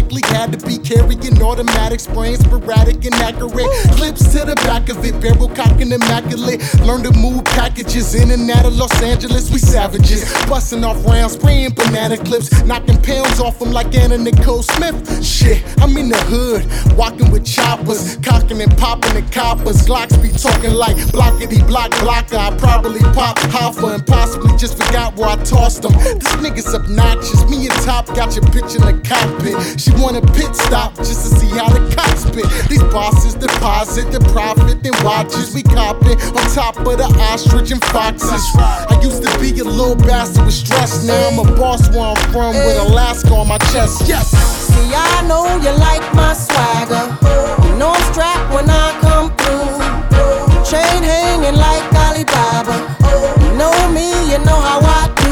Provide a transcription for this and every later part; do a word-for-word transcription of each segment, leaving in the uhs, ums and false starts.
Automatically had to be carrying automatic spraying, sporadic and accurate. Clips to the back of it, barrel cocking immaculate. Learn to move packages in and out of Los Angeles. We savages, busting off rounds, spraying banana clips, knocking pounds off them like Anna Nicole Smith. Shit, I'm in the hood, walking with choppers, cocking and popping the coppers. Glocks be talking like blockity block blocker. I probably popped Hoffa and possibly just forgot where I tossed them. This nigga's obnoxious. Me and Top got your bitch in the cockpit. She want a pit stop just to see how the cops spit. These bosses deposit the profit and watches. We copping on top of the ostrich and foxes. I used to be a little bastard with stress. Now I'm a boss where I'm from with Alaska on my chest. Yes. See, I know you like my swagger. You know I'm strapped when I come through. Chain hanging like Alibaba. You know me, you know how I do.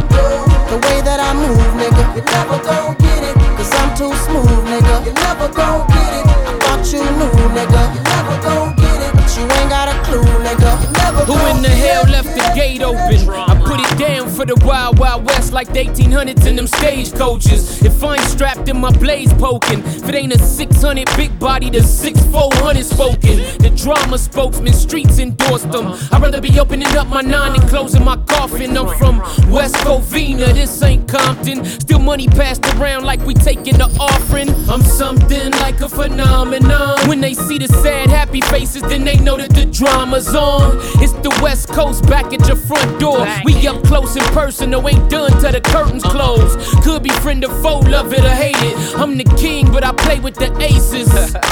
The way that I move, nigga, you never gon' get it. Cause I'm too smooth, nigga. You never gon' get it. I thought you knew, nigga. You never gon' get it. But you ain't got a clue, nigga. You never Who in the hell left the gate open? I put it down for the Wild Wild West like the eighteen hundreds in them stagecoaches. If I ain't strapped in my blaze poking, if it ain't a six hundred big body, the six four hundred spoken. The drama spokesman, streets endorsed them. I'd rather be opening up my nine and closing my coffin. I'm from West Covina, this ain't Compton. Still money passed around like we taking the offering. I'm something like a phenomenon. When they see the sad, happy faces, then they know that the drama's on. It's the West Coast back at your front door. We up close and personal, ain't done till the curtains close. Could be friend or foe, love it or hate it. I'm the king, but I play with the aces.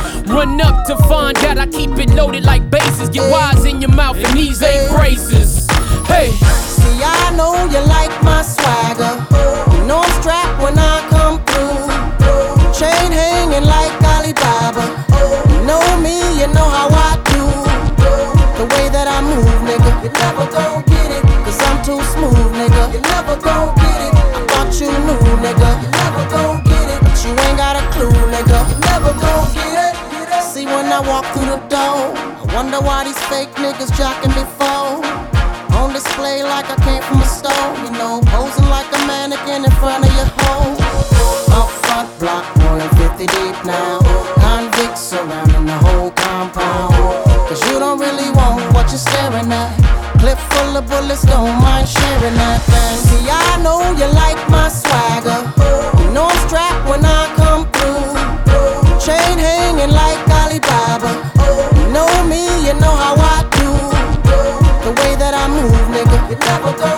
Run up to find out I keep it loaded like bases. Get wise in your mouth and these ain't braces. Hey. See, I know you like my swagger. You know I'm strapped when I come through. Chain hanging like Alibaba. You know me, you know how I do. The way that I move, nigga, you never gon' get it. Cause I'm too smooth, nigga. You never gon' get it. I thought you knew, nigga. You never gon' get it. But you ain't got a clue, nigga. You never gon' get it. See, when I walk through the door, I wonder why these fake niggas jocking me for. On display like I came from a store, you know, posing like a mannequin in front of your home. Up front block, more than fifty deep now. Convicts surrounding the whole compound. Cause you don't really want what you're staring at. Clip full of bullets, don't mind sharing that thing. See, I know you like my swagger. You know I'm strapped when I come through. Chain hanging like Alibaba. You know me, you know how I do. The way that I move, nigga, you never go